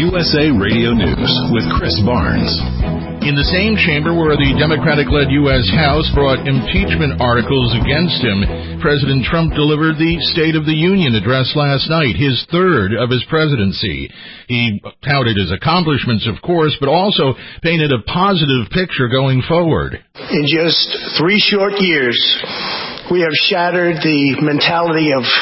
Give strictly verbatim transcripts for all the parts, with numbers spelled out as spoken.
U S A Radio News with Chris Barnes. In the same chamber where the Democratic-led U S House brought impeachment articles against him, President Trump delivered the State of the Union address last night, his third of his presidency. He touted his accomplishments, of course, but also painted a positive picture going forward. In just three short years, we have shattered the mentality of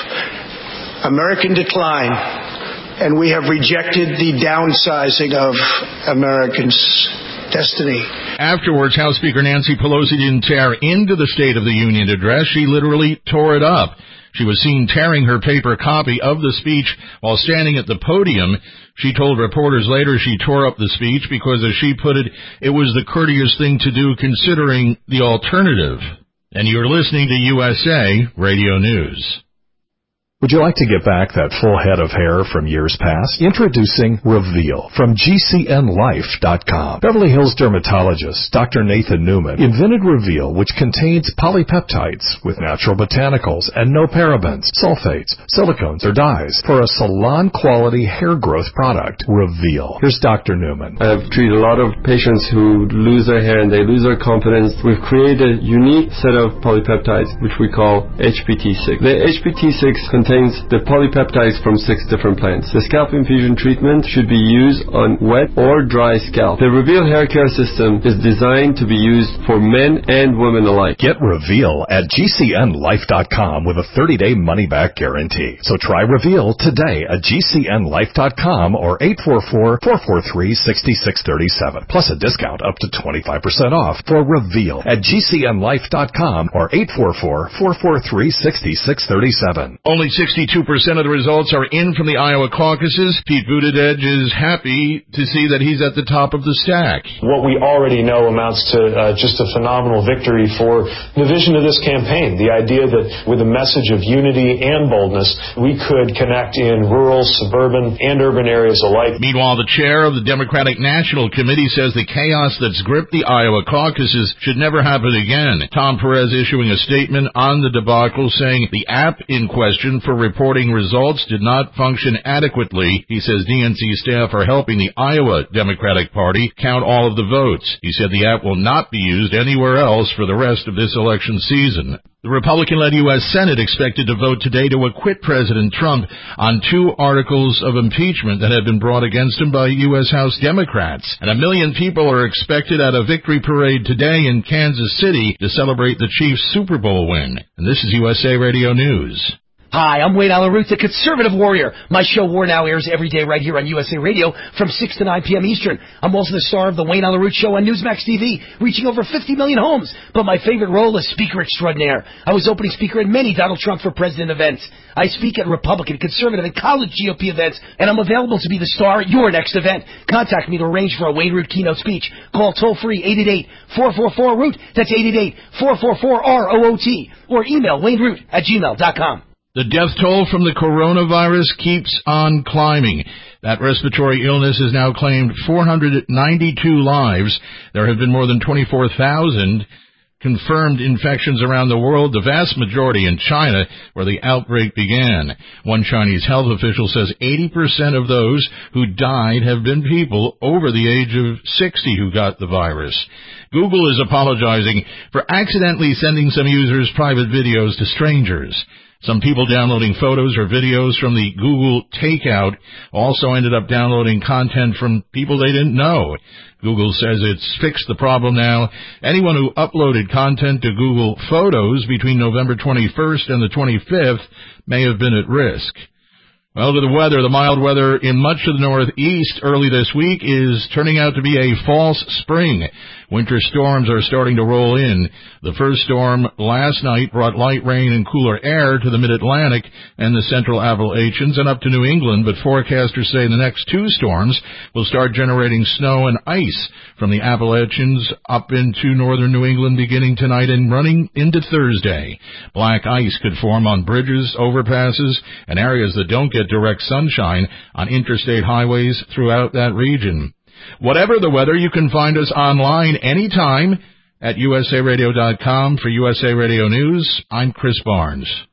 American decline, and we have rejected the downsizing of Americans' destiny. Afterwards, House Speaker Nancy Pelosi didn't tear into the State of the Union address. She literally tore it up. She was seen tearing her paper copy of the speech while standing at the podium. She told reporters later she tore up the speech because, as she put it, it was the courteous thing to do considering the alternative. And you're listening to U S A Radio News. Would you like to get back that full head of hair from years past? Introducing Reveal from G C N life dot com. Beverly Hills dermatologist Doctor Nathan Newman invented Reveal, which contains polypeptides with natural botanicals and no parabens, sulfates, silicones, or dyes for a salon-quality hair growth product. Reveal. Here's Doctor Newman. I've treated a lot of patients who lose their hair and they lose their confidence. We've created a unique set of polypeptides, which we call H P T six. The H P T six contains contains the polypeptides from six different plants. The scalp infusion treatment should be used on wet or dry scalp. The Reveal hair care system is designed to be used for men and women alike. Get Reveal at G C N life dot com with a thirty-day money-back guarantee. So try Reveal today at G C N life dot com or eight four four, four four three, six six three seven. Plus a discount up to twenty-five percent off for Reveal at G C N life dot com or eight four four, four four three, six six three seven. Only sixty-two percent of the results are in from the Iowa caucuses. Pete Buttigieg is happy to see that he's at the top of the stack. What we already know amounts to uh, just a phenomenal victory for the vision of this campaign. The idea that with a message of unity and boldness, we could connect in rural, suburban, and urban areas alike. Meanwhile, the chair of the Democratic National Committee says the chaos that's gripped the Iowa caucuses should never happen again. Tom Perez issuing a statement on the debacle saying the app in question for reporting results did not function adequately. He says D N C staff are helping the Iowa Democratic Party count all of the votes. He said the app will not be used anywhere else for the rest of this election season. The Republican-led U S Senate expected to vote today to acquit President Trump on two articles of impeachment that had been brought against him by U S House Democrats. And a million people are expected at a victory parade today in Kansas City to celebrate the Chiefs' Super Bowl win. And this is U S A Radio News. Hi, I'm Wayne Allen Root, the Conservative Warrior. My show War Now airs every day right here on U S A Radio from six to nine p.m. Eastern. I'm also the star of the Wayne Allen Root Show on Newsmax T V, reaching over fifty million homes. But my favorite role is Speaker Extraordinaire. I was opening speaker at many Donald Trump for President events. I speak at Republican, Conservative, and college G O P events, and I'm available to be the star at your next event. Contact me to arrange for a Wayne Root keynote speech. Call toll-free eight eight eight, four four four, root. That's eight eight eight, four four four, R O O T. Or email wayneroot at gmail dot com. The death toll from the coronavirus keeps on climbing. That respiratory illness has now claimed four hundred ninety-two lives. There have been more than twenty-four thousand confirmed infections around the world, the vast majority in China, where the outbreak began. One Chinese health official says eighty percent of those who died have been people over the age of sixty who got the virus. Google is apologizing for accidentally sending some users private videos to strangers. Some people downloading photos or videos from the Google Takeout also ended up downloading content from people they didn't know. Google says it's fixed the problem now. Anyone who uploaded content to Google Photos between November twenty-first and the twenty-fifth may have been at risk. Well, to the weather, the mild weather in much of the Northeast early this week is turning out to be a false spring. Winter storms are starting to roll in. The first storm last night brought light rain and cooler air to the mid-Atlantic and the central Appalachians and up to New England, but forecasters say the next two storms will start generating snow and ice from the Appalachians up into northern New England beginning tonight and running into Thursday. Black ice could form on bridges, overpasses, and areas that don't get direct sunshine on interstate highways throughout that region. Whatever the weather, you can find us online anytime at U S A radio dot com. For U S A Radio News, I'm Chris Barnes.